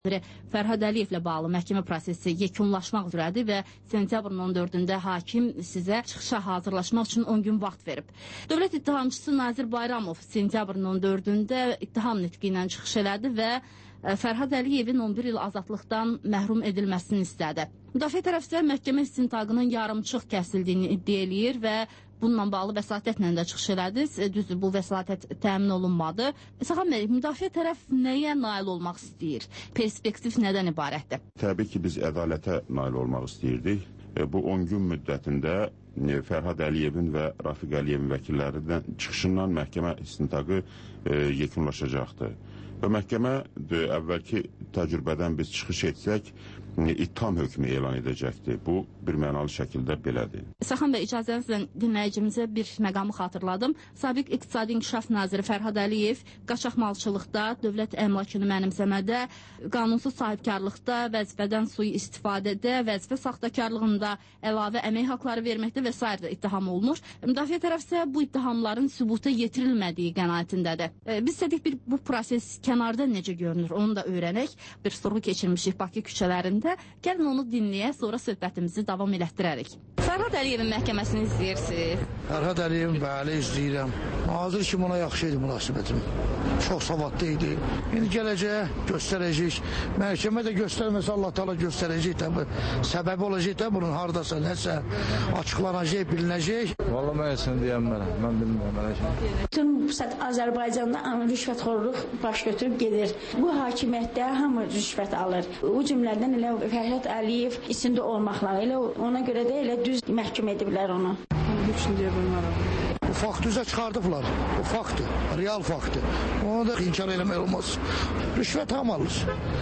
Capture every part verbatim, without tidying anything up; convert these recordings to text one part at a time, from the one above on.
Fərhad Əliyevlə bağlı məhkəmə prosesi yekunlaşmaq üzrədir və sentyabrın on dördündə hakim sizə çıxışa hazırlaşmaq üçün on gün vaxt verib. Dövlət ittihamçısı Nazir Bayramov sentyabrın on dördündə ittiham nitqi ilə çıxış elədi və Fərhad Əliyevin on bir il azadlıqdan məhrum edilməsini istədi. Müdafiə tərəfi isə məhkəmə istintaqının yarımçıq kəsildiyini iddia eləyir və bununla bağlı vəsatətlə də çıxış elədi. Düzdür, bu vəsatət təmin olunmadı. Səxan bəy, müdafiə tərəf nəyə nail olmaq istəyir? Perspektiv nədən ibarətdir? Təbii ki, biz ədalətə nail olmaq istəyirdik. Bu on gün müddətində Fərhad Əliyevin və Rafiq Əliyevin vəkillərindən çıxışından məhkəmə istintaqı yekunlaşacaqdır. Və məhkəmə əvvəlki təcrübədən biz çıxış etsək, ittiham hökmü elan edəcəkdir. Bu, bir mənalı şəkildə belədir. Səxan bəy, icazənizlə dinləyicimizə bir məqamı xatırladım. Sabiq İqtisadi İnkişaf Naziri Fərhad Əliyev qaçaqmalçılıqda, dövlət əmlakını mənimsəmədə, qanunsuz sahibkarlıqda, vəzifədən sui istifadədə, vəzifə saxtakarlığında əlavə əmək haqları verməkdə və s. ittiham olunur. Müdafiə tərəf isə bu ittihamların sübuta yetirilmədiyi qənaətindədir. Biz istədik bir bu proses kənarda necə görünür, onu da öyrənək. Bir sorğu keçirmişik Bakı küçələrində. Gəlin onu dinləyək, sonra söhbətimizi davam elətdirərik. Fərhad Əliyevin məhkəməsini izləyirsiniz. Fərhad Əliyevin bəli izləyirəm. Nazir kimi ona yaxşı idi münasibətim. Çox savadlı idi. İndi gələcəyə göstərəcək. Məhkəmə də göstərməsə Allah Taala göstərəcək təbii. Səbəbi olacaq da bunun hardasa nəsə açıqlanacaq, bilinəcək. Vallahi mən heç nə deyəm mənə. Mən bilmirəm. Bütün Azərbaycanda rüşvətxorluq baş götürüb gedir. Bu hakimiyyətdə hamı rüşvət alır. O cümlədən elə Fərhad Əliyev içində olmaqla, elə ona görə də elə düz məhkum ediblər onu. Heç nə deyə bilmərəm. Bu faktı üzə çıxardıblar. Bu faktı, real faktı. Onu da inkar eləmək olmaz. Rüşvət ham alır.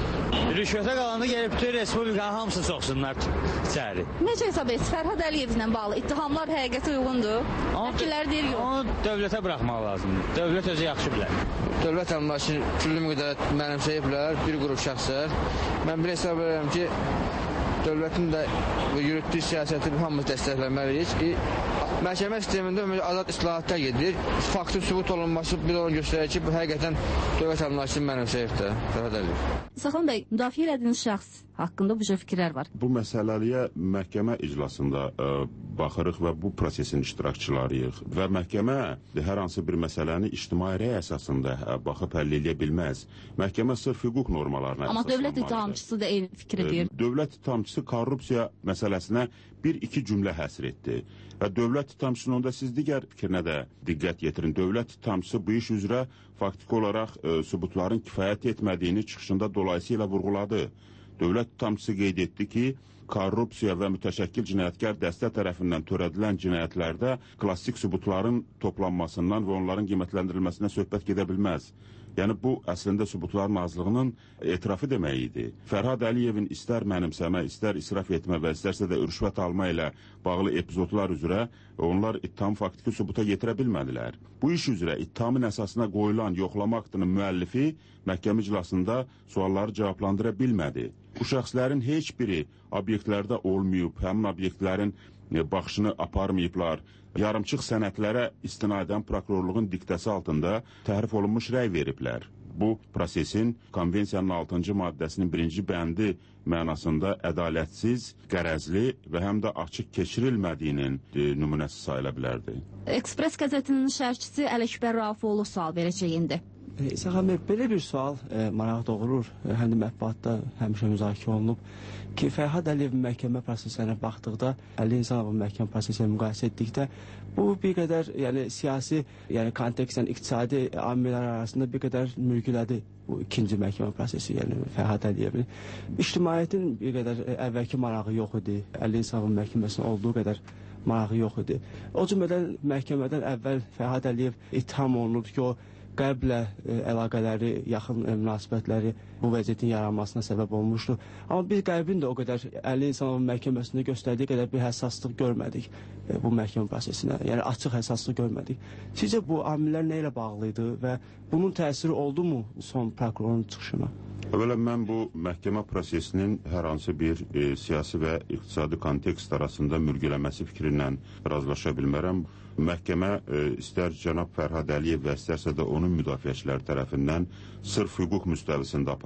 Rüşvətə qalanda gəlib bütün respublikanın hamısını soxsunlar içəri. Necə hesab edir? Fərhad Əliyevlə bağlı ittihamlar həqiqətə uyğundur. Vəkillər deyir yox. Onu dövlətə buraxmaq lazımdır. Dövlət özü yaxşı bilər. Dövlət əmlakını küllü müqəddər mənimsəyiblər, bir qrup şəxslər. Mən bir hesab edirəm ki, dövlətin də yürütdüyü siyasəti hamımız dəstəkləməliyik. Məhkəmə sistemində azad islahatlar gedir. Faktın sübut olunması bir onu göstərir ki, bu həqiqətən dövlət əmlakını mənimsəyibdir. Fərhad Əliyev. Saxan bəy, müdafiə elədiyiniz şəxs haqqında bu cür fikirlər var. Bu məsələliyə məhkəmə iclasında ə, baxırıq və bu prosesin iştirakçılarıyıq. Və məhkəmə hər hansı bir məsələni ictimai rəy əsasında ə, baxıb həll edə bilməz. Məhkəmə sırf hüquq normalarına Amma əsaslanmalıdır. Dövlət ittihamçısı da eyni fikir edir. Dövlət ittihamçısı korrupsiya məsələsinə bir-iki cümlə həsr etdi. Və dövlət ittihamçısının onda siz digər fikrinə də diqqət yetirin. Dövlət ittihamçısı bu iş üzrə faktiki olaraq ə, sübutların kifayət etmədiyini çıxışında dolayısıyla vurğuladı. Dövlət ittihamçısı qeyd etdi ki, korrupsiya və mütəşəkkil cinayətkar dəstə tərəfindən törədilən cinayətlərdə klassik sübutların toplanmasından və onların qiymətləndirilməsinə söhbət gedə bilməz. Yəni bu əslində sübutların azlığının etirafı demək idi. Fərhad Əliyevin istər mənimsəmə, istər israf etmə və istərsə də rüşvət alma ilə bağlı epizodlar üzrə onlar ittiham faktiki sübuta yetirə bilmədilər. Bu iş üzrə ittihamın əsasına qoyulan yoxlama aktının müəllifi məhkəmə iclasında sualları cavablandıra bilmədi. Bu şəxslərin heç biri obyektlərdə olmayıb, həmin obyektlərin baxışını aparmayıblar. Yarımçıq sənədlərə istinadən prokurorluğun diktəsi altında təhrif olunmuş rəy veriblər. Bu prosesin konvensiyanın altıncı maddəsinin birinci bəndi mənasında ədalətsiz, qərəzli və həm də açıq keçirilmədiyinin e, nümunəsi sayıla bilərdi. Ekspres qəzetinin şərhçisi Ələkbər Rafiqoğlu sual verəcək indi. Səxan bəy, belə bir sual e, maraq doğurur, e, həm də mətbuatda həmişə müzakirə olunub ki, Fərhad Əliyevin məhkəmə prosesinə baxdıqda, Əli İnsanovun məhkəmə prosesini müqayisə etdikdə, bu bir qədər yəni, siyasi, yəni kontekstdən iqtisadi amillər arasında bir qədər mürgülədi bu ikinci məhkəmə prosesi, yəni Fərhad Əliyevin. İctimaiyyətin bir qədər e, əvvəlki marağı yox idi, Əli İnsanovun məhkəməsinin olduğu qədər marağı yox idi. O cümlədən məhkəmədən əvvəl Fərhad Əliyev ittiham olunurdu ki, o qərblə e, əlaqələri, yaxın e, münasibətləri bu vəziyyətin yaranmasına səbəb olmuşdu. Amma biz qərbin də o qədər Əli İnsanovun məhkəməsində göstərdiyi qədər bir həssaslıq görmədik e, bu məhkəmə prosesinə. Yəni açıq həssaslıq görmədik. Sizcə bu amillər nə ilə bağlı idi və bunun təsiri oldu mu son prokurorun çıxışına? Əvvəla mən bu məhkəmə prosesinin hər hansı bir e, siyasi və iqtisadi kontekst arasında mürgüləməsi fikrindən razılaşa bilmərəm. Məhkəmə e, istər cənab Fərhad Əliyev və istərsə də onun müdafiəçiləri tərəfindən sırf hüquq müstəvisində aparılır.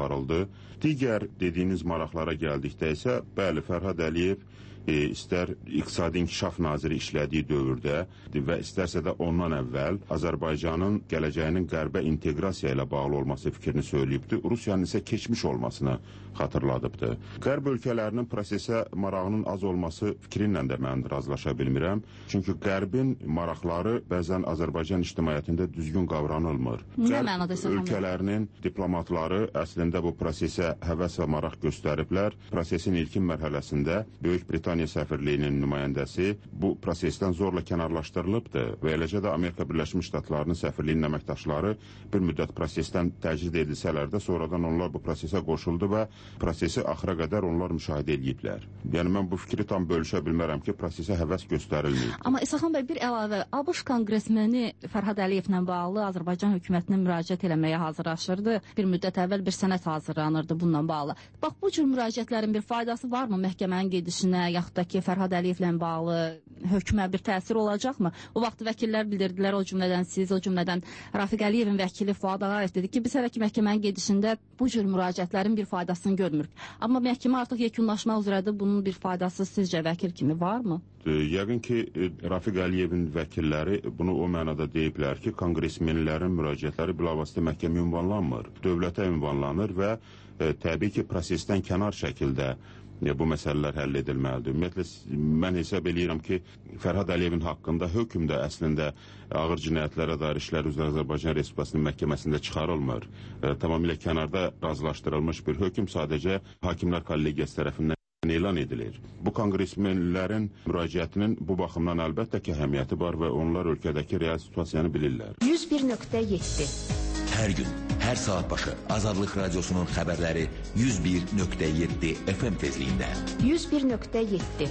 aparıldı. Digər dediyiniz maraqlara gəldikdə isə, bəli, Fərhad Əliyev E, istər İqtisadi İnkişaf Naziri işlədiyi dövrdə və istərsə də ondan əvvəl Azərbaycanın gələcəyinin qərbə inteqrasiya ilə bağlı olması fikrini söyləyibdi. Rusiyanın isə keçmiş olmasını xatırladıbdı. Qərb ölkələrinin prosesə marağının az olması fikrinlə də mən razılaşa bilmirəm. Çünki Qərbin maraqları bəzən Azərbaycan ictimaiyyətində düzgün qavranılmır. Qərb ölkələrinin diplomatları əslində bu prosesə həvəs və maraq göstəriblər. Prosesin ilkin mərhələsində Böyük Britaniya səfirliyinin nümayəndəsi bu prosesdən zorla kənarlaşdırılıbdır və eləcə də Amerika Birləşmiş Ştatlarının səfirliyinin əməkdaşları bir müddət prosesdən təcrid edilsələr də sonradan onlar bu prosesə qoşuldu və prosesi axıra qədər onlar müşahidə ediblər. Yəni mən bu fikri tam bölüşə bilmərəm ki, prosesə həvəs göstərilməyib. Amma İsaxan bəy, bir əlavə, ABŞ konqresmeni Fərhad Əliyevlə bağlı Azərbaycan hökumətinə müraciət eləməyə hazırlaşırdı. Bir müddət əvvəl bir sənəd hazırlanırdı bununla bağlı. Bax, bu cür müraciətlərin bir faydası varmı məhkəmənin gedişinə, yaxud da ki, Fərhad Əliyevlə bağlı hökmə bir təsir olacaqmı? O vaxt vəkillər bildirdilər, o cümlədən siz, o cümlədən Rafiq Əliyevin vəkili Fuad Ağayev dedi ki, biz hələ ki məhkəmənin gedişində bu cür müraciətlərin bir faydasını görmürük. Amma məhkəmə artıq yekunlaşmaq üzrədir, bunun bir faydası sizcə vəkil kimi varmı? Yəqin ki, Rafiq Əliyevin vəkilləri bunu o mənada deyiblər ki, konqresmenlərin müraciətləri bilavasitə məhkəmə ünvanlanmır, dövlətə ünvanlanır və e, təbii ki, prosesdən kənar şəkildə bu məsələlər həll edilməlidir. Ümumiyyətlə, mən hesab edirəm ki, Fərhad Əliyevin haqqında hökm də əslində ağır cinayətlərə dair işlər üzrə Azərbaycan Respublikasının məhkəməsində çıxarılmır. E, tamamilə kənarda razılaşdırılmış bir hökm sadəcə Hakimlər Kollegiyası tərəfindən elan edilir. Bu konqresmenlərin müraciətinin bu baxımdan əlbəttə ki, əhəmiyyəti var və onlar ölkədəki real situasiyanı bilirlər. yüz bir nöqtə yeddi Hər gün, hər saat başı Azadlıq Radiosunun xəbərləri yüz bir nöqtə yeddi F M tezliyində. yüz bir nöqtə yeddi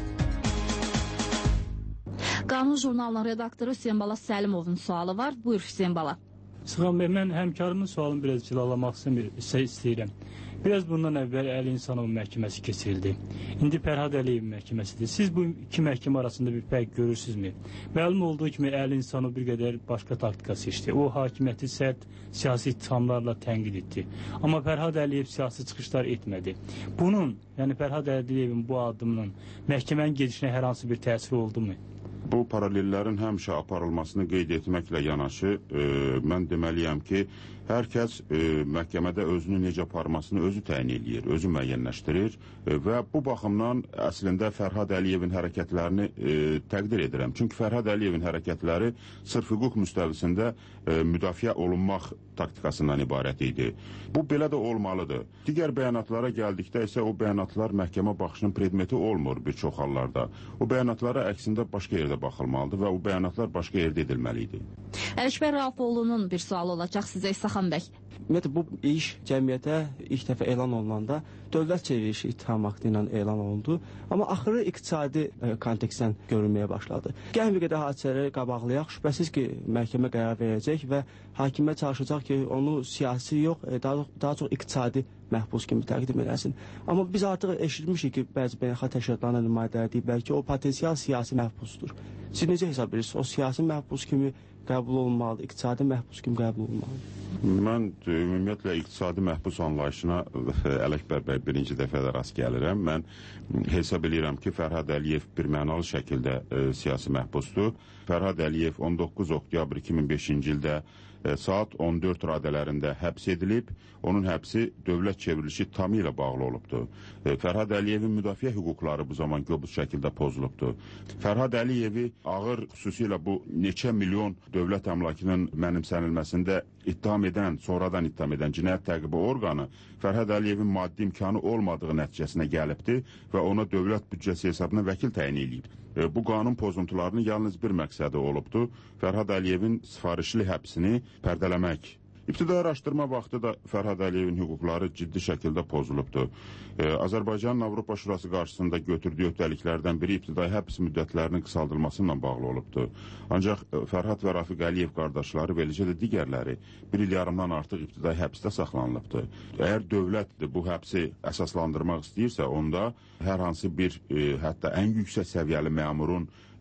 Qanun jurnalının redaktoru Hüseyin Bala Səlimovun sualı var. Buyur Hüseyin Bala. Sıxan bəy, mən həmkarımın sualını biraz cilalamaq istəyirəm. Biraz bundan əvvəl Əli İnsanov məhkəməsi keçirildi. İndi Fərhad Əliyev məhkəməsidir. Siz bu iki məhkəmə arasında bir fərq görürsünüzmü? Məlum olduğu kimi Əli İnsanov bir qədər başqa taktika seçdi. O, hakimiyyəti sərt siyasi ittihamlarla tənqid etdi. Amma Fərhad Əliyev siyasi çıxışlar etmədi. Bunun, yəni Fərhad Əliyevin bu addımının məhkəmənin gedişinə hər hansı bir təsiri oldu mu? Bu paralellərin həmişə aparılmasını qeyd etməklə yanaşı, e, mən deməliyəm ki, hər kəs e, məhkəmədə özünü necə aparmasını özü təyin edir, özü müəyyənləşdirir e, və bu baxımdan əslində Fərhad Əliyevin hərəkətlərini e, təqdir edirəm. Çünki Fərhad Əliyevin hərəkətləri sırf hüquq müstəvisində e, müdafiə olunmaq taktikasından ibarət idi. Bu belə də olmalıdır. Digər bəyanatlara gəldikdə isə o bəyanatlar məhkəmə baxışının predmeti olmur bir çox hallarda. O bəyanatlara əksində başqa yerdə baxılmalıdır və o bəyanatlar başqa yerdə edilməli idi. Əlişbər Rafoğlu'nun bir sualı olacaq sizə İsaxan bəy. Ümumiyyətlə, bu iş cəmiyyətə ilk dəfə elan olunanda dövlət çevrilişi ittiham aktı ilə elan olundu. Amma axırı iqtisadi e, kontekstdən görünməyə başladı. Gəlin bir qədər hadisələri qabaqlayaq. Şübhəsiz ki, məhkəmə qərar verəcək və hakimə çalışacaq ki, onu siyasi yox, e, daha, daha çox iqtisadi məhbus kimi təqdim edəsin. Amma biz artıq eşitmişik ki, bəzi beynəlxalq təşkilatlarına nümayəndələr deyiblər ki, o potensial siyasi məhbusdur. Siz necə hesab edirsiniz? O siyasi məhbus kimi qəbul olunmalıdır, iqtisadi məhbus kimi qəbul olunmalıdır? Mən ümumiyyətlə iqtisadi məhbus anlayışına Ələkbər bəy birinci dəfədə rast gəlirəm. Mən hesab edirəm ki, Fərhad Əliyev bir mənalı şəkildə e, siyasi məhbusdur. Fərhad Əliyev on doqquz oktyabr iki min beşinci ildə e, saat on dörd radələrində həbs edilib. Onun həbsi dövlət çevrilişi tamamilə bağlı olubdur. E, Fərhad Əliyevin müdafiə hüquqları bu zaman qobuz şəkildə pozulubdur. Fərhad Əliyevi ağır, xüsusilə bu neçə milyon dövlət əmlakının mənimsənilməsində ittiham edən, sonradan ittiham edən cinayət təqibi orqanı Fərhad Əliyevin maddi imkanı olmadığı nəticəsinə gəlibdir və ona dövlət büdcəsi hesabına vəkil təyin edib. E, bu qanun pozuntularının yalnız bir məqsədi olubdur, Fərhad Əliyevin sifarişli həbsini pərdələmək. İbtidai araşdırma vaxtı da Fərhad Əliyevin hüquqları ciddi şəkildə pozulubdur. Ee, Azərbaycanın Avropa Şurası qarşısında götürdüyü öhdəliklərdən biri ibtidai həbs müddətlərinin qısaldılmasıyla bağlı olubdur. Ancaq Fərhad və Rafiq Əliyev qardaşları və eləcə də digərləri bir il yarımdan artıq ibtidai həbsdə saxlanılıbdır. Əgər dövlət bu həbsi əsaslandırmaq istəyirsə, onda hər hansı bir, e, hətta ən yüksək səviyyəli məmurun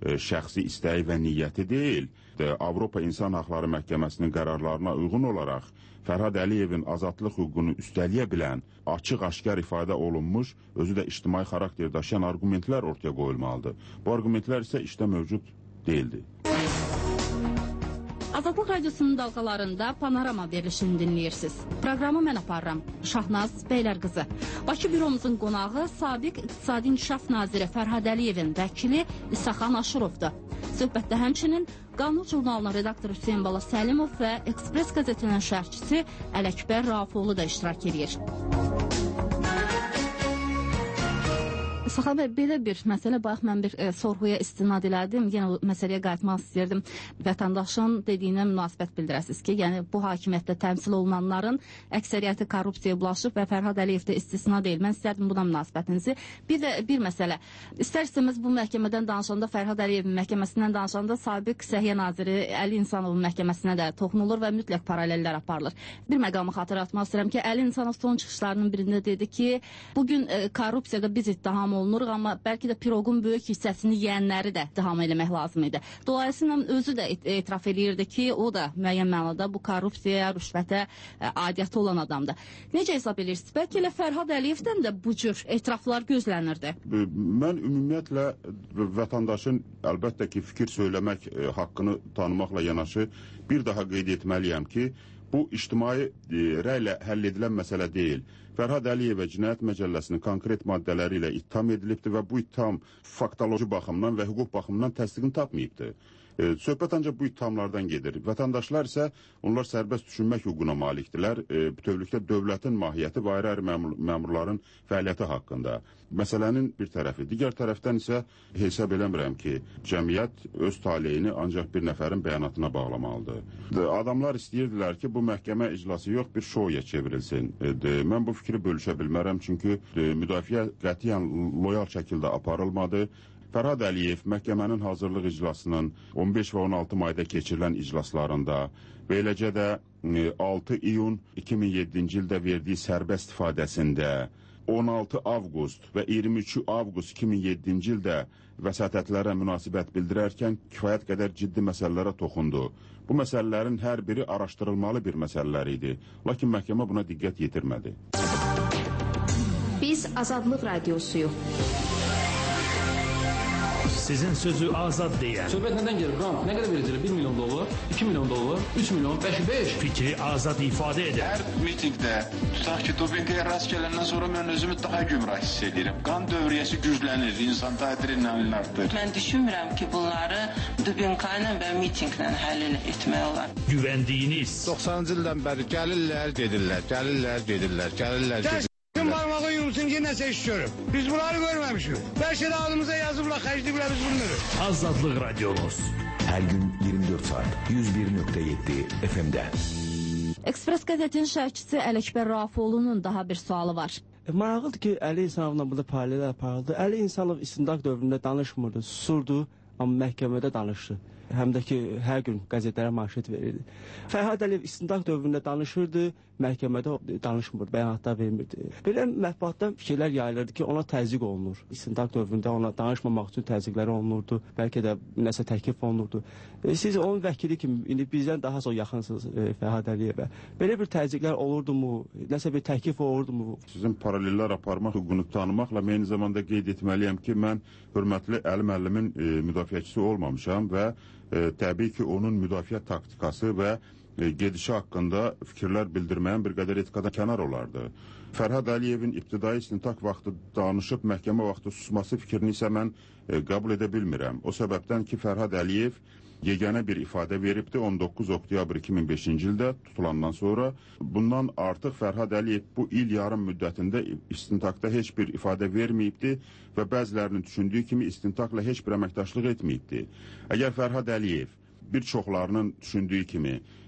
e, şəxsi istəyi və niyyəti deyil. De, Avropa İnsan Haqları Məhkəməsinin qərarlarına uyğun olaraq Fərhad Əliyevin azadlıq hüququnu üstəliyə bilən, açıq-aşkar ifadə olunmuş, özü də ictimai xarakter daşıyan argumentlər ortaya qoyulmalıdır. Bu argumentlər isə işdə mövcud deyildi. Azadlıq Radyosunun dalğalarında Panorama verilişini dinləyirsiniz. Proqramı mən aparıram. Şahnaz Beylərqızı. Bakı büromuzun qonağı Sabiq İqtisadi İnkişaf Naziri Fərhad Əliyevin vəkili İsaxan Aşırovdur. Söhbətdə həmçinin Qanun jurnalının redaktoru Hüseyin Bala Səlimov və Ekspres qəzetinin şərhçisi Ələkbər Rafoğlu da iştirak edir. Saxar bəy, belə bir məsələ, bax, mən bir e, sorğuya istinad elədim, yenə məsələyə qayıtmaq istəyirdim. Vətəndaşın dediyinə münasibət bildirəsiniz ki, yəni bu hakimiyyətdə təmsil olunanların əksəriyyəti korrupsiyaya bulaşıb və Fərhad Əliyev də istisna deyil. Mən istərdim buna münasibətinizi. Bir də bir məsələ, istər-istəməz bu məhkəmədən danışanda, Fərhad Əliyevin məhkəməsindən danışanda Sabiq Səhiyyə Naziri Əli İnsanovun məhkəməsinə də toxunulur və mütləq paralellər aparılır. Bir məqamı xatırlatmaq istəyirəm ki, Əli İnsanov son çıxışlarının birində dedi ki, bugün e, korrupsiyada biz ittiham olunuruq, amma bəlkə də piroqun böyük hissəsini yeyənləri də ittiham eləmək lazım idi. Dolayısıyla özü də etiraf eləyirdi ki, o da müəyyən mənada bu korrupsiyaya, rüşvətə aidiyyəti olan adamdır. Necə hesab edirsiniz? Bəlkə elə Fərhad Əliyevdən də bu cür etiraflar gözlənirdi. Mən ümumiyyətlə vətəndaşın əlbəttə ki, fikir söyləmək haqqını tanımaqla yanaşı bir daha qeyd etməliyəm ki, bu ictimai rəylə həll edilən məsələ deyil. Fərhad Əliyevə Cinayət Məcəlləsinin konkret maddələri ilə ittiham edilibdir və bu ittiham faktoloji baxımdan və hüquq baxımından təsdiqini tapmayıbdır. E, söhbət ancaq bu ittihamlardan gedir. Vətəndaşlar isə onlar sərbəst düşünmək hüququna malikdirlər. E, bütövlükdə dövlətin mahiyyəti və ayrı-ayrı məmur, məmurların fəaliyyəti haqqında. Məsələnin bir tərəfi. Digər tərəfdən isə hesab eləmirəm ki, cəmiyyət öz taleyini ancaq bir nəfərin bəyanatına bağlamalıdır. De, adamlar istəyirdilər ki, bu məhkəmə iclası yox, bir şouya çevrilsin. E, de, mən bu fikri bölüşə bilmərəm, çünki de, müdafiə qətiyyən loyal şəkildə aparılmadı. Fərhad Əliyev məhkəmənin hazırlıq iclasının on beş və on altı mayda keçirilən iclaslarında və eləcə də altı iyun iki min yeddinci ildə verdiyi sərbəst ifadəsində, on altı avqust və iyirmi üç avqust iki min yeddinci ildə vəsatətlərə münasibət bildirərkən kifayət qədər ciddi məsələlərə toxundu. Bu məsələlərin hər biri araşdırılmalı bir məsələlər idi. Lakin məhkəmə buna diqqət yetirmədi. Biz Azadlıq Radiosuyuq. Sizin sözü azad deyən. Söhbət nədən gelir? Qram, nə qədər verəcək? bir milyon dollar, iki milyon dollar, üç milyon, beş, beş. Fikri azad ifadə edən. Hər mitingdə, tutaq ki, dopinqaya rast gələndən sonra mən özümü daha gümrah hiss edirəm. Qan dövriyyəsi güclənir, insanda adrenalin artır. Mən düşünmürəm ki, bunları dopinqayla və mitinglə həll etmək olar. Güvəndiyiniz. doxsanıncı ildən bəri gəlirlər, gedirlər, gəlirlər, gedirlər, gəlirlər, gedirlər. Kim parmağı yumulsun ki, nəsə iş görüb. Biz bunları görməmişik. Bəlkə də adımıza yazıblar, xərcliblər biz bunları. Azadlıq Radyomuz. Hər gün iyirmi dörd saat yüz bir nöqtə yeddi F M-də. Ekspres qəzetinin şərhçisi Ələkbər Rafoğlu'nun daha bir sualı var. E, maraqlıdır ki, Əli İnsanovla burada paralel aparıldı. Əli İnsanov istintaq dövründə danışmırdı, susurdu, amma məhkəmədə danışdı. Həm də ki, hər gün qəzetlərə manşet verirdi. Fərhad Əliyev istintaq dövründə danışırdı, məhkəmədə danışmırdı, bəyanatlar vermirdi. Belə mətbuatda fikirlər yayılırdı ki, ona təzyiq olunur. İstintaq dövründə ona danışmamaq üçün təzyiqləri olunurdu, bəlkə də nəsə təklif olunurdu. E, siz onun vəkili kimi, indi bizdən daha çox yaxınsınız e, Fərhad Əliyevə. Belə bir təzyiqlər olurdumu, nəsə bir təklif olurdumu? Sizin paralellər aparmaq hüququnu tanımaqla eyni zamanda qeyd etməliyəm ki, mən hörmətli Əli müəllimin e, müdafiəçisi olmamışam və e, təbii ki, onun müdafiə taktikası və e, gedişi haqqında fikirlər bildirməyən bir qədər etikadan kənar olardı. Fərhad Əliyevin ibtidai istintaq vaxtı danışıb məhkəmə vaxtı susması fikrini isə mən e, qəbul edə bilmirəm. O səbəbdən ki, Fərhad Əliyev yeganə bir ifadə veribdi on doqquz oktyabr iki min beşinci ildə tutulandan sonra. Bundan artıq Fərhad Əliyev bu il yarım müddətində istintaqda heç bir ifadə verməyibdi və bəzilərinin düşündüyü kimi istintaqla heç bir əməkdaşlıq etməyibdi. Əgər Fərhad Əliyev bir çoxlarının düşündüyü kimi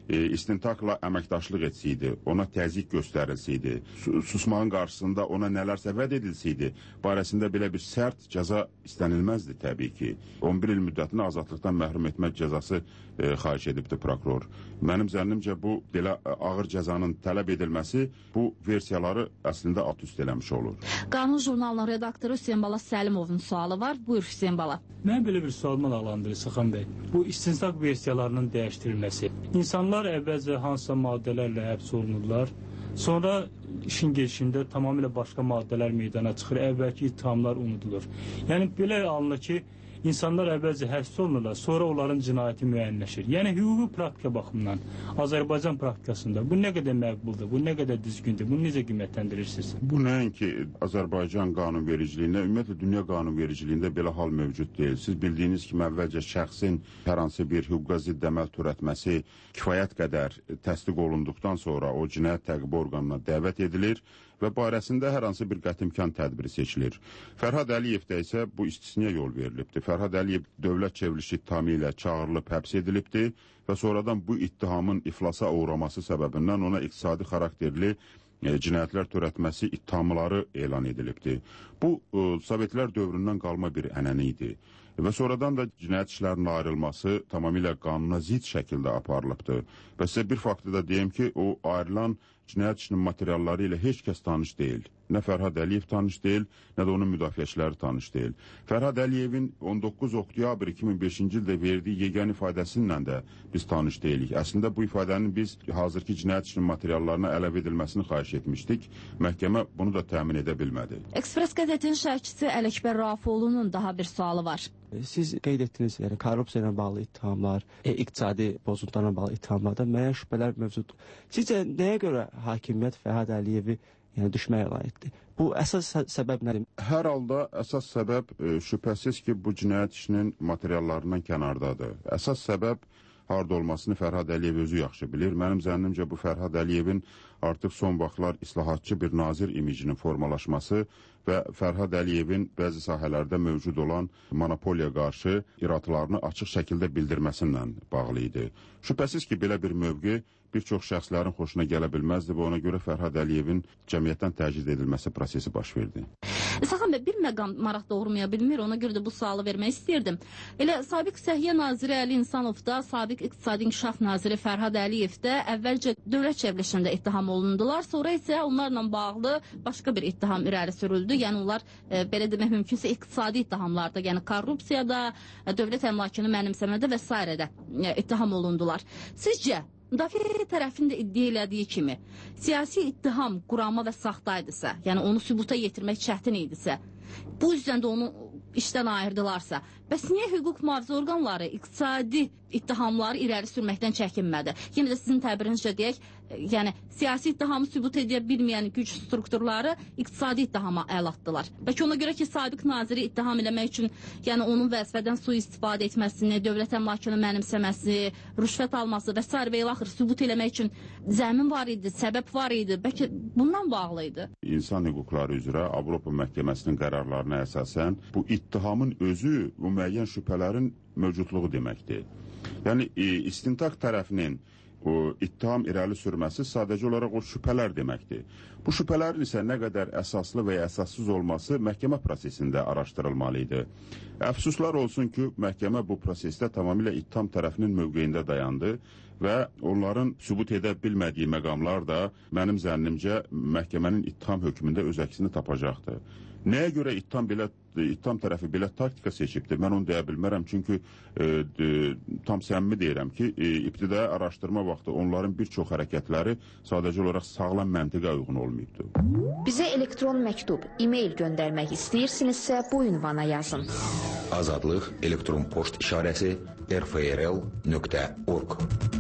e, istintaqla əməkdaşlıq etsəydi, ona təzyiq göstərilsəydi, susmağın qarşısında ona nələrsə vəd edilsəydi, barəsində belə bir sərt cəza istənilməzdi təbii ki. on bir il müddətini azadlıqdan məhrum etmək cəzası e, xahiş edibdi prokuror. Mənim zənnimcə bu belə ağır cəzanın tələb edilməsi bu versiyaları əslində alt üst eləmiş olur. Qanun jurnalının redaktoru Hüseyin Bala Səlimovun sualı var. Buyur Hüseyin Bala. Mən belə bir sual maraqlandırır Sıxan bəy. Bu istintaq versiyalarının dəyişdirilməsi. İnsanlar əvvəlcə hansısa maddələrlə həbs olunurlar. Sonra işin gedişində tamamilə başqa maddələr meydana çıxır. Əvvəlki ittihamlar unudulur. Yəni belə alınır ki, İnsanlar əvvəlcə həbs olunurlar, sonra onların cinayəti müəyyənləşir. Yəni hüquqi praktika baxımından Azərbaycan praktikasında bu nə qədər məqbuldur, bu nə qədər düzgündür, bunu necə qiymətləndirirsiniz? Bu nəinki Azərbaycan qanunvericiliyində, ümumiyyətlə dünya qanunvericiliyində belə hal mövcud deyil. Siz bildiyiniz kimi əvvəlcə şəxsin hər hansı bir hüquqa zidd əməl törətməsi kifayət qədər təsdiq olunduqdan sonra o cinayət təqib orqanına dəvət edilir və barəsində hər hansı bir qətimkan tədbiri seçilir. Fərhad Əliyevdə isə bu istisniyə yol verilibdir. Fərhad Əliyev dövlət çevrilişi ittihamı ilə çağırılıb həbs edilibdir və sonradan bu ittihamın iflasa uğraması səbəbindən ona iqtisadi xarakterli e, cinayətlər törətməsi ittihamları elan edilibdir. Bu, e, Sovetlər dövründən qalma bir ənənə idi. Və sonradan da cinayət işlərinin ayrılması tamamilə qanuna zidd şəkildə aparılıbdır. Və sizə bir faktı da deyim ki, o ayrılan cinayət işinin materialları ilə heç kəs tanış deyil. Nə Fərhad Əliyev tanış deyil, nə də onun müdafiəçiləri tanış deyil. Fərhad Əliyevin on doqquz oktyabr iki min beşinci ildə verdiyi yeganə ifadəsindən də biz tanış deyilik. Əslində bu ifadənin biz hazırki cinayət işinin materiallarına əlavə edilməsini xahiş etmişdik. Məhkəmə bunu da təmin edə bilmədi. Ekspres qəzetinin şərhçisi Ələkbər Rafoğlu'nun daha bir sualı var. Siz qeyd etdiniz, yəni korrupsiya ilə bağlı ittihamlar, e, iqtisadi pozuntularla bağlı ittihamlarda müəyyən şübhələr mövcuddur. Sizcə nəyə görə hakimiyyət Fərhad Əliyevi yəni düşməyə layiqdir? Bu əsas səbəb nədir? Hər halda əsas səbəb e, şübhəsiz ki, bu cinayət işinin materiallarından kənardadır. Əsas səbəb harda olmasını Fərhad Əliyev özü yaxşı bilir. Mənim zənnimcə bu Fərhad Əliyevin artıq son vaxtlar islahatçı bir nazir imicinin formalaşması və Fərhad Əliyevin bəzi sahələrdə mövcud olan monopoliya qarşı iradlarını açıq şəkildə bildirməsindən bağlı idi. Şübhəsiz ki, belə bir mövqe bir çox şəxslərin xoşuna gələ bilməzdi və ona görə Fərhad Əliyevin cəmiyyətdən təcrid edilməsi prosesi baş verdi. Səxan bəy, bir məqam maraq doğurmaya bilmir, ona görə də bu sualı vermək istəyirdim. Elə sabiq Səhiyyə naziri Əli İnsanov da, sabiq İqtisadi İnkişaf naziri Fərhad Əliyev də əvvəlcə dövlət çevrilişində ittiham olundular, sonra isə onlarla bağlı başqa bir ittiham irəli sürüldü. Yəni onlar e, belə demək mümkünsə iqtisadi ittihamlarda, yəni korrupsiyada, e, dövlət əmlakını mənimsəmədə və s. də e, ittiham olundular. Sizcə müdafiə tərəfində iddia elədiyi kimi siyasi ittiham qurama və saxtaydısa, yəni onu sübuta yetirmək çətin idisə, bu yüzden də onu işdən ayırdılarsa, bəs niyə hüquq mühafizə orqanları iqtisadi ittihamları irəli sürməkdən çəkinmədi? Yenə də sizin təbirinizcə deyək, yəni siyasi ittihamı sübut edə bilməyən güc strukturları iqtisadi ittihama əl atdılar. Bəlkə ona görə ki, sabiq naziri ittiham eləmək üçün, yəni onun vəzifədən sui-istifadə etməsini, dövlət əmlakını mənimsəməsi, rüşvət alması və s. və ilaxır sübut eləmək üçün zəmin var idi, səbəb var idi. Bəlkə bundan bağlı idi. İnsan hüquqları üzrə Avropa məhkəməsinin qərarlarına əsasən bu ittihamın özü bu müəyyən şübhələrin mövcudluğu deməkdir. Yəni istintaq tərəfinin o ittiham irəli sürməsi sadəcə olaraq o şübhələr deməkdir. Bu şübhələrin isə nə qədər əsaslı və ya əsassız olması məhkəmə prosesində araşdırılmalı idi. Əfsuslar olsun ki, məhkəmə bu prosesdə tamamilə ittiham tərəfinin mövqeyində dayandı və onların sübut edə bilmədiyi məqamlar da mənim zənnimcə məhkəmənin ittiham hökmündə öz əksini tapacaqdır. Nəyə görə ittiham belə ittiham tərəfi belə taktika seçibdir? Mən onu deyə bilmərəm, çünki e, de, tam səmimi deyirəm ki, e, ibtidai araşdırma vaxtı onların bir çox hərəkətləri sadəcə olaraq sağlam məntiqə uyğun olmayıbdır. Bizə elektron məktub, e-mail göndərmək istəyirsinizsə bu ünvana yazın. Azadlıq elektron poçt işarəsi r f r l nöqtə org.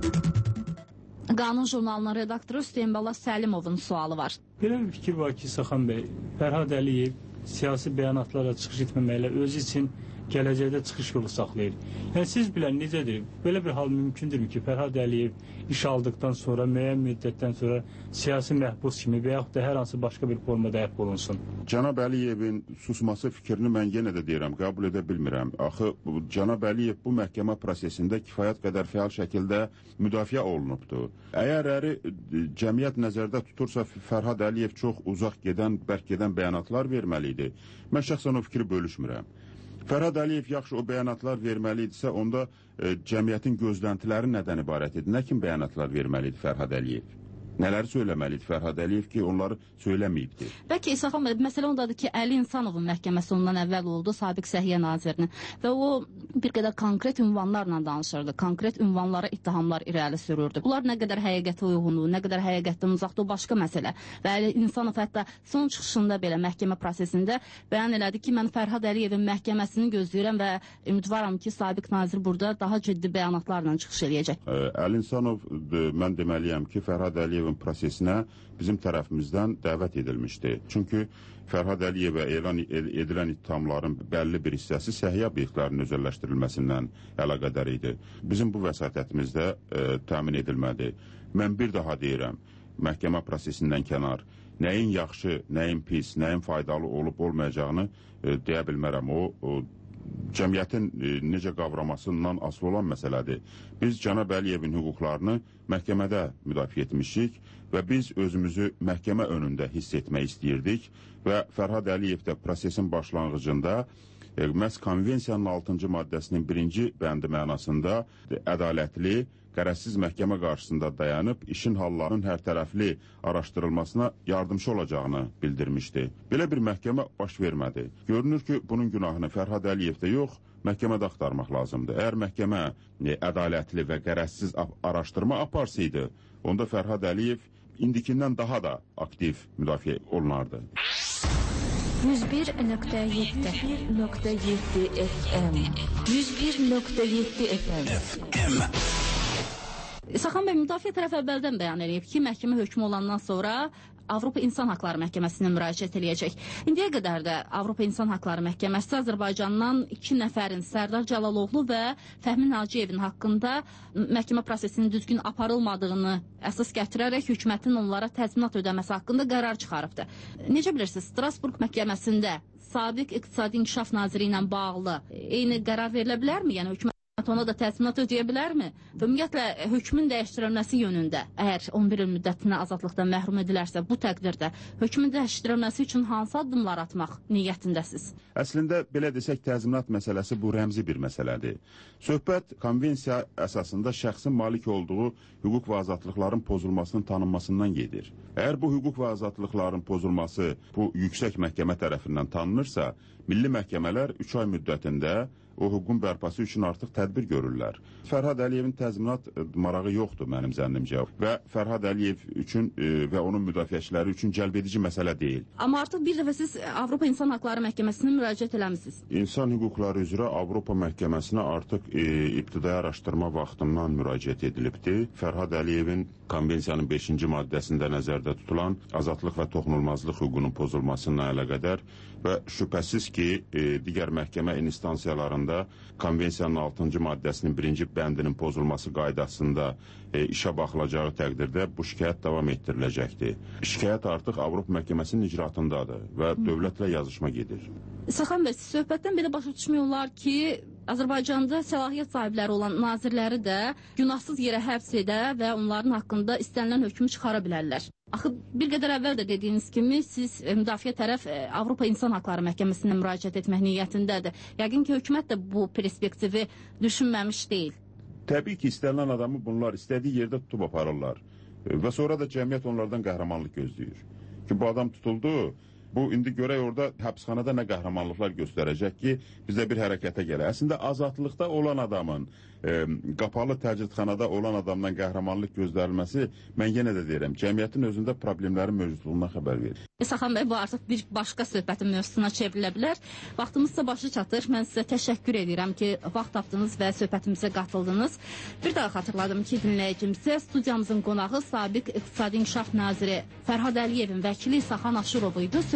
Qanun jurnalının redaktoru Hüseyin Bala Səlimovun sualı var. Belə bir fikir var ki, Səxan bəy, Fərhad Əliyev siyasi bəyanatlara çıxış etməməklə özü üçün gələcəkdə çıxış yolu saxlayır. Yəni siz bilən necədir? Belə bir hal mümkündürmü ki, Fərhad Əliyev iş aldıqdan sonra, müəyyən müddətdən sonra siyasi məhbus kimi və yaxud da hər hansı başqa bir formada həbs olunsun? Cənab Əliyevin susması fikrini mən yenə də deyirəm, qəbul edə bilmirəm. Axı Cənab Əliyev bu məhkəmə prosesində kifayət qədər fəal şəkildə müdafiə olunubdur. Əgər əri cəmiyyət nəzərdə tutursa, Fərhad Əliyev çox uzaq gedən, bərk gedən bəyanatlar verməli idi. Mən şəxsən o fikri bölüşmürəm. Fərhad Əliyev yaxşı o bəyanatlar verməli idisə, onda e, cəmiyyətin gözləntiləri nədən ibarət idi? Nə kimi bəyanatlar verməli idi Fərhad Əliyev? Nələri söyləməli idi Fərhad Əliyev ki, onları söyləməyibdi? Bəlkə İsa xanım, məsələ ondadır ki, Əli İnsanovun məhkəməsi ondan əvvəl oldu, Sabiq Səhiyyə Nazirinin və o bir qədər konkret ünvanlarla danışırdı, konkret ünvanlara ittihamlar irəli sürürdü. Bunlar nə qədər həqiqətə uyğunluğu, nə qədər həqiqətdən uzaqda o başqa məsələ. Və Əli İnsanov hətta son çıxışında belə məhkəmə prosesində bəyan elədi ki, mən Fərhad Əliyevin məhkəməsini gözləyirəm və ümidvaram ki, Sabiq Nazir burada daha ciddi bəyanatlarla çıxış eləyəcək. Əli İnsanov, mən deməliyəm ki, Fərhad Əliyev prosesinə bizim tərəfimizdən dəvət edilmişdi. Çünki Fərhad Əliyevə elan edilən ittihamların bəlli bir hissəsi səhiyyə obyektlərinin özəlləşdirilməsindən əlaqədar idi. Bizim bu vəsatətimizdə e, təmin edilmədi. Mən bir daha deyirəm, məhkəmə prosesindən kənar nəyin yaxşı, nəyin pis, nəyin faydalı olub olmayacağını e, deyə bilmərəm. O, o cəmiyyətin e, necə qavramasından asılı olan məsələdir. Biz Cənab Əliyevin hüquqlarını məhkəmədə müdafiə etmişik və biz özümüzü məhkəmə önündə hiss etmək istəyirdik və Fərhad Əliyev də prosesin başlanğıcında e, məhz konvensiyanın altıncı maddəsinin birinci bəndi mənasında e, ədalətli, qərəzsiz məhkəmə qarşısında dayanıb işin hallarının hərtərəfli araşdırılmasına yardımcı olacağını bildirmişdi. Belə bir məhkəmə baş vermədi. Görünür ki, bunun günahını Fərhad Əliyevdə yox, məhkəmədə axtarmaq lazımdır. Əgər məhkəmə e, ədalətli və qərəzsiz araşdırma aparsaydı, onda Fərhad Əliyev indikindən daha da aktiv müdafiə olunardı. yüz bir nöqtə yeddi F M yüz bir nöqtə yeddi F M İsaxan bəy, müdafiə tərəf əvvəldən bəyan edib ki, məhkəmə hökmü olandan sonra Avropa İnsan Haqları Məhkəməsinə müraciət eləyəcək. İndiyə qədər də Avropa İnsan Haqları Məhkəməsi Azərbaycandan iki nəfərin, Sərdar Cəlaloğlu və Fəhmi Naciyevin haqqında məhkəmə prosesinin düzgün aparılmadığını əsas gətirərək hökumətin onlara təzminat ödəməsi haqqında qərar çıxarıbdı. Necə bilirsiniz, Strasburq məhkəməsində Sabiq İqtisadi İnkişaf Naziri ilə bağlı eyni qərar verilə bilərmi? Yəni hökumət ona da təzminat ödəyə bilərmi? Və ümumiyyətlə, hökmün dəyişdirilməsi yönündə, əgər on bir il müddətinə azadlıqdan məhrum edilərsə, bu təqdirdə hökmün dəyişdirilməsi üçün hansı addımlar atmaq niyyətindəsiz? Əslində, belə desək, təzminat məsələsi bu rəmzi bir məsələdir. Söhbət konvensiya əsasında şəxsin malik olduğu hüquq və azadlıqların pozulmasının tanınmasından gedir. Əgər bu hüquq və azadlıqların pozulması bu yüksək məhkəmə tərəfindən tanınırsa, milli məhkəmələr üç ay müddətində o hüququn bərpası üçün artıq tədbir görürlər. Fərhad Əliyevin təzminat marağı yoxdur mənim zənnimcə və Fərhad Əliyev üçün e, və onun müdafiəçiləri üçün cəlbedici məsələ deyil. Amma artıq bir dəfə siz Avropa İnsan Haqları Məhkəməsinə müraciət eləmisiniz. İnsan hüquqları üzrə Avropa Məhkəməsinə artıq e, ibtidai araşdırma vaxtından müraciət edilibdir. Fərhad Əliyevin konvensiyanın beşinci maddəsində nəzərdə tutulan azadlıq və toxunulmazlıq hüququnun pozulmasına əlaqədar və şübhəsiz ki, e, digər məhkəmə instansiyalarında konvensiyanın altıncı maddəsinin birinci bəndinin pozulması qaydasında e, işə baxılacağı təqdirdə bu şikayət davam etdiriləcəkdir. Şikayət artıq Avropa Məhkəməsinin icraatındadır və dövlətlə yazışma gedir. Saxan bəy, söhbətdən belə başa düşmək olar ki, Azərbaycanda səlahiyyət sahibləri olan nazirləri də günahsız yerə həbs edə və onların haqqında istənilən hökmü çıxara bilərlər. Axı, bir qədər əvvəl də dediyiniz kimi, siz e, müdafiə tərəf e, Avropa İnsan Haqları Məhkəməsinə müraciət etmək niyyətindədir. Yəqin ki, hökumət də bu perspektivi düşünməmiş deyil. Təbii ki, istənilən adamı bunlar istədiyi yerdə tutub aparırlar. E, və sonra da cəmiyyət onlardan qəhrəmanlıq gözləyir. Ki, bu adam tutuldu, bu indi görək orada həbsxanada nə qəhrəmanlıqlar göstərəcək ki, bizdə bir hərəkətə gələ. Əslində, azadlıqda olan adamın, e, qapalı təcridxanada olan adamdan qəhrəmanlıq gözlərilməsi, mən yenə də deyirəm, cəmiyyətin özündə problemlərin mövcudluğundan xəbər verir. Saxan bəy, bu artıq bir başqa söhbətin mövzusuna çevrilə bilər. Vaxtımızsa başı çatır. Mən sizə təşəkkür edirəm ki, vaxt tapdınız və söhbətimizə qatıldınız. Bir daha xatırladım ki, dinləyicimizə studiyamızın qonağı Sabiq İqtisadi İnkişaf Naziri Fərhad Əliyevin vəkili Saxan Aşurov idi.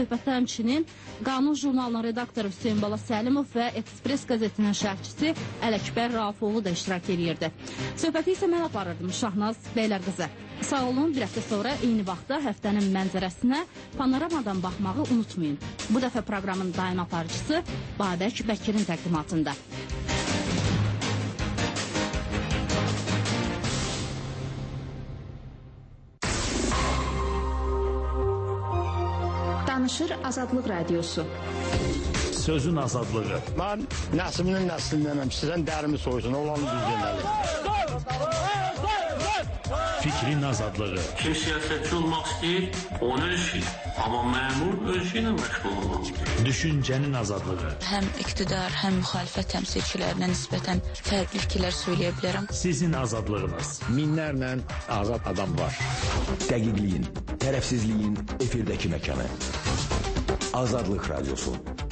söhbətdə həmçinin Qanun jurnalının redaktoru Hüseyin Bala Səlimov və Ekspres qəzetinin şərhçisi Ələkbər Rafoğlu da iştirak edirdi. Söhbəti isə mən aparırdım Şahnaz Beylərqızı. Sağ olun, bir həftə sonra eyni vaxtda həftənin mənzərəsinə panoramadan baxmağı unutmayın. Bu dəfə proqramın daim aparıcısı Babək Bəkirin təqdimatında. Danışır Azadlıq Radiosu. Sözün azadlığı. Mən nəslinin nəslindənəm, sizdən dərimi soysun, olanı düz deməli. Fikrin azadlığı. Kim siyasetçi olmaq istəyir, onun işi. Amma məmur öz işi ilə məşğul olmalıdır. Düşüncənin azadlığı. Həm iqtidar, həm müxalifət təmsilçilərinə nisbətən fərqli fikirlər söyləyə bilərəm. Sizin azadlığınız. Minlərlə azad adam var. Dəqiqliyin, tərəfsizliyin efirdəki məkanı. Azadlıq Radyosu.